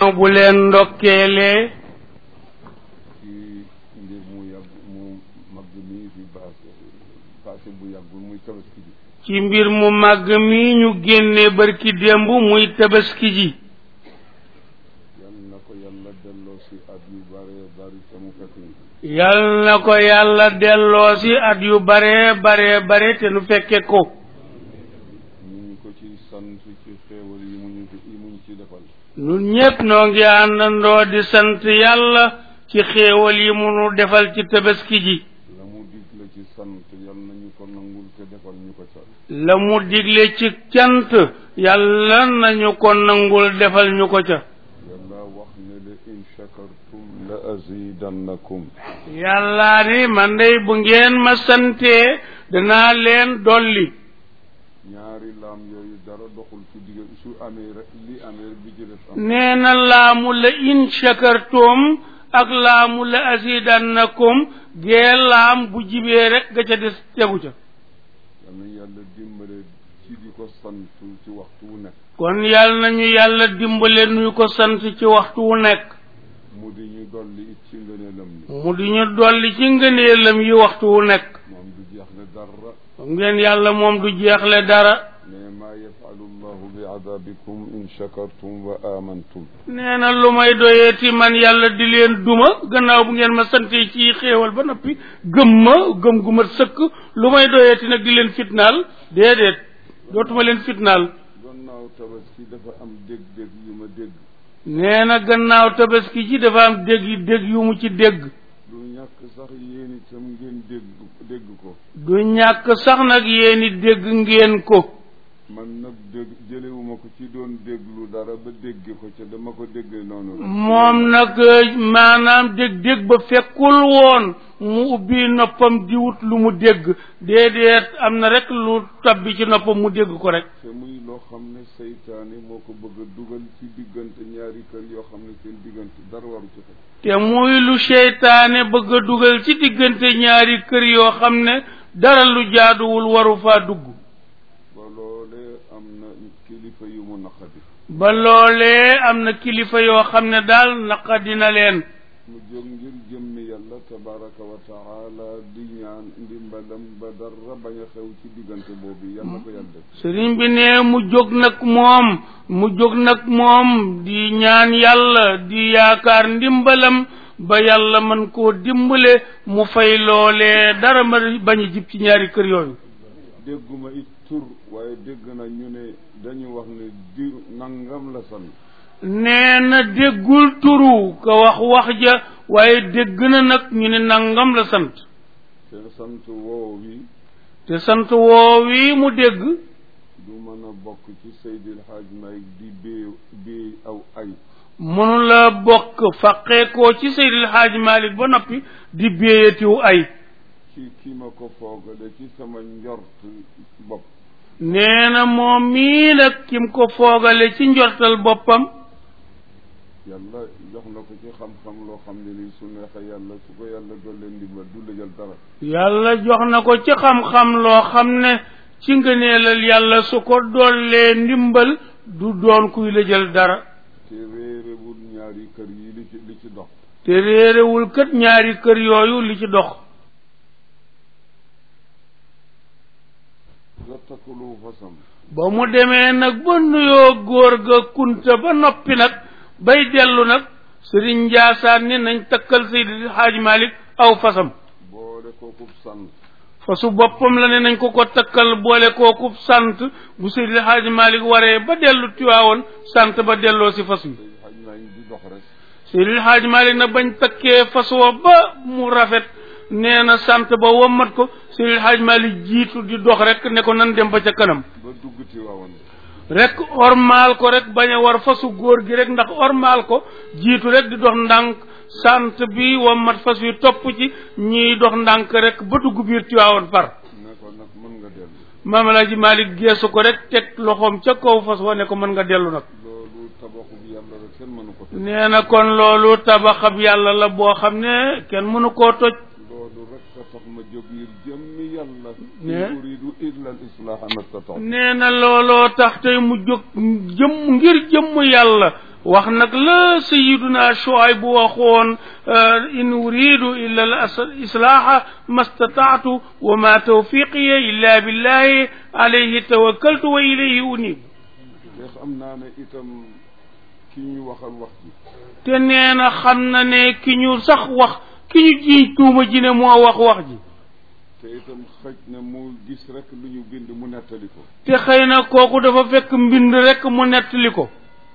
bu leen ndokkeelee ci mbir mu yàgg mu màgg mi fi passé bu yàggul muy tabaski ji. ci mbir mu màgg mi ñu génne barki démb muy tabaski ji. yal na ko yàlla delloo si at yu bare bari te mu fekk ñu. yal na ko yàlla delloo si at yu bare te nu fekke ko. ñu ngi ko ci sant ci xéewal yi mu ñu ci defal. ñun ñépp noo ngi àndandoo di sant yàlla ci xéewal yi mu nu defal ci tabaski ji. la mu digle ci sant yal nañu ko nangul te defal ñu ko ca. la mu digle ci cant yàlla nañu ko nangul defal ñu ko ca. yàlla wax ne la in shakartum la azidannakum. yàlla ni man dey bu ngeen ma santee danaa leen dolli. ñaari laam yooyu dara doxul ci digg su amee rek li amee bi ci def am. nee na laamu la in shakartum ak laamu la azidannakum gee laam bu jibee rek ga ca des tegu ca. yal na yàlla dimbale ci di ko sant ci waxtu wu nekk. kon yal nañu yàlla dimbale nuy ko sant ci waxtu wu nekk. mu di ñu dolli it ci ngëneelam li. mu di ñu dolli ci ngëneelam yi waxtu wu nekk. moom du jeexle dara. ngeen yàlla moom du jeexle dara. ne maa yafalu llahu bi adabikum in shakartum wa amantum. nee na lu may doyeeti man yàlla di leen duma gannaaw bu ngeen ma sante ci xéewal ba noppi gëm gu ma sëkk lu may doyeeti nag di leen fitnaal déedéet dootuma leen fitnaal. gannaaw tabaski dafa am dégg-dégg yu ma dégg. nee na gannaaw tabaski ji dafa am dégg yu mu ci dégg. du ñàkk sax yéen itam ngeen dégg ko. du ñàkk sax nag yéen i dégg ngeen ko. man nag jëlewuma ko ci doon déglu dara ba dégg ko ca dama ko déggee noonu rek. moom nag maanaam dégg ba fekkul woon mu ubbi noppam di wut lu mu dégg déedéet am na rek lu tabbi ci noppam mu dégg ko rek. te muy loo xam ne seytaane moo ko bëgg a dugal ci diggante ñaari kër yoo xam ne seen diggante dara waru ci xel. te muy lu seytaane bëgg a dugal ci diggante ñaari kër yoo xam ne dara lu jaaduwul waru faa dugg. ba loolee am na kilifa yu mu naqadi. ba loolee am na kilifa yoo xam ne daal naqadi na leen. mu jóg ngir jëmmi yàlla tabaraka wa taala di ñaan ndimbalam ba dara bañ a xew ci diggante boobu yàlla ko yàlla def. sëriñ bi ne mu jóg nag moom di ñaan yàlla di yaakaar ndimbalam ba yàlla mën koo dimbale mu fay loolee dara ma bañ a jib ci ñaari kër yooyu. dégguma it tur waaye dégg na ñu ne dañu wax ne di nangam la sant. nee na déggul turu ka wax ja waaye dégg na nag ñu ne nangam la sant. te sant woowi. te sant woowi mu dégg. du mën a bokk ci Seydil Hadj Malick di bee aw ay. mënu la bokk faqeekoo ci Seydil Hadj Malick ba noppi di béyatiw ay. ci ki ma ko foogale ci sama njort bopp. nee na moom mii nag kim ko foogale ci njortal boppam. yàlla jox na ko ci xam-xam loo xam ne nii su neexee yàlla su ko yàlla dollee ndimbal du la jël dara. yàlla jox na ko ci xam-xam loo xam ne ci ngëneelal yàlla su ko dollee ndimbal du doon kuy la jël dara. te réerewul ñaari kër yi li ci dox. te réerewul kat ñaari kër yooyu li ci dox. takulu fasam. ba mu demee nag ba nuyoo góor ga kunta ba noppi nag bay dellu nag sëriñ Njaasaan ni nañ takkal Seydi Hadj Malick aw fasam. boole kookub sant. fasu boppam la ne nañ ko takkal boole kookub sant bu Seydi Hadj Malick waree ba dellu Tiwaawoon sant ba delloo si fas wi. Seydi Hadj Malick nag bañ takkee fas wa ba mu rafet nee na sant ba wommat ko Seydi Hadj Malick jiitu di dox rek ne ko nan dem ba ca kanam. ba dugg Tiwaawoon rek ormaal ko rek bañ a war fasu góor gi rek ndax ormaal ko jiitu rek di dox ndànk sant bi wommat fas wi topp ci ñiy dox ndànk rek ba dugg biir Tiwaawoon far. ne ko nag mën nga dellu. Maam Alaaji Malick geesu ko rek teg loxoom ca kaw fas wa ne ko mën nga dellu nag. loolu tabaxub yàlla la kenn mënu ko toj. nee na kon loolu tabaxab yàlla la boo xam ne kenn mënu koo toj. loolu rek a tax ma jóg ngir jëmmi yàlla. nee uridu illa al islaha mastata'tu. nee na looloo tax tey mu jóg ngir jëmm yàlla wax nag la sayiduna Shuayb bu waxoon in uridu illa al islaaha mastataatu wa ma tawfiqiya illa billahi alayhi tawakkaltu wa ilayhi unib te xam naa ne itam ki ñu waxal wax ji te nee na xam na ne ki ñu sax wax ki ñu jiiñ tuuma ji ne moo wax ji te itam xëj na mu gis rek lu ñu bind mu nettali ko te xëy na kooku dafa fekk mbind rek mu nettali ko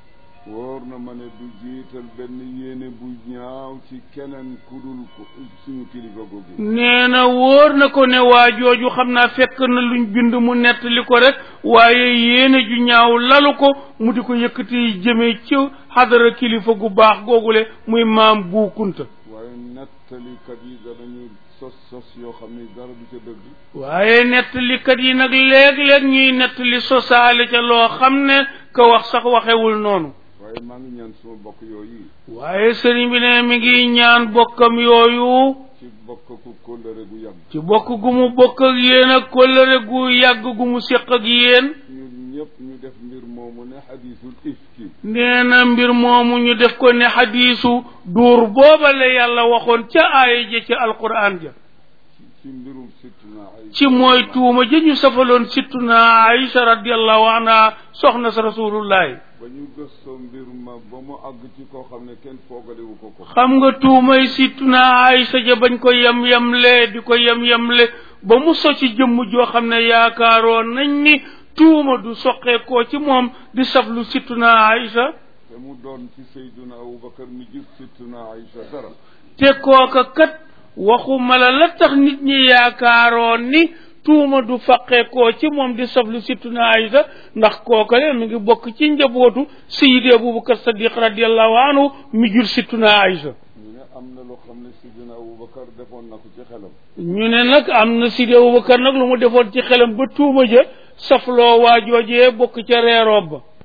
wóor na ma ne du jiital benn yéene bu ñaaw ci keneen ku dul suñu kilifa googu nee na wóor na ko ne waa jooju xam naa fekk na luñ bind mu nettali ko rek waaye yéene ju ñaaw lalu ko mu di ko yëkkati jëmee ci xadara kilifa gu baax googule muy maam Bu Kunta waaye nettalikat yi danañu sos yoo xam ne dara du ca dëgg waaye nettalikat yi nag léeg-léeg ñuy nettali sosaale ca loo xam ne ka wax sax waxewul noonu waaye maa ngi ñaan suma bokk yooyu waaye sëriñ bi ne mi ngi ñaan bokkam yooyu ci bokk ku kóllëre gu yàgg ci bokk gu mu bokk ak yéen ak kóllëre gu yàgg gu mu séq ak yéen ñun ñëpp ñu def mbir moomu ne xadiisul ifki nee na mbir moomu ñu def ko ne xadiisu duur booba la yàlla waxoon ca aaya ja ca alquran ja ci mbirum sittuna Aïcha ci mooy tuuma ja ñu safaloon sittuna Aïcha radiyallahu anha soxna sa rasulullahi ba ñu gëstoo mbir ma ba mu àgg ci koo xam ne kenn foogalewu ko xam nga tuumay sittuna Aïcha ja bañ ko yem-yemle di ko yem-yemle ba mu so ci jëmm joo xam ne yaakaaroon nañ ni tuuma du soqeekoo ci moom di saflu sittuna Aïcha te mu doon ci Seydina Abubakar mi jur sittuna Aïcha dara te kooka kat waxuma la tax nit ñi yaakaaroon ni tuuma du faqeekoo ci moom di saflu sittuna Aïcha ndax kooka le mi ngi bokk ci njabootu Seydi Abubakar Sadiq radiyallahu anhu mi jur sittuna Aïcha ñu ne am na loo xam ne Seydina Abubakar defoon na ko ci xelam ñu ne nag am na Seydi Abubakar nag lu mu defoon ci xelam ba tuuma ja safloo waa joojee bokk ca reeroob ba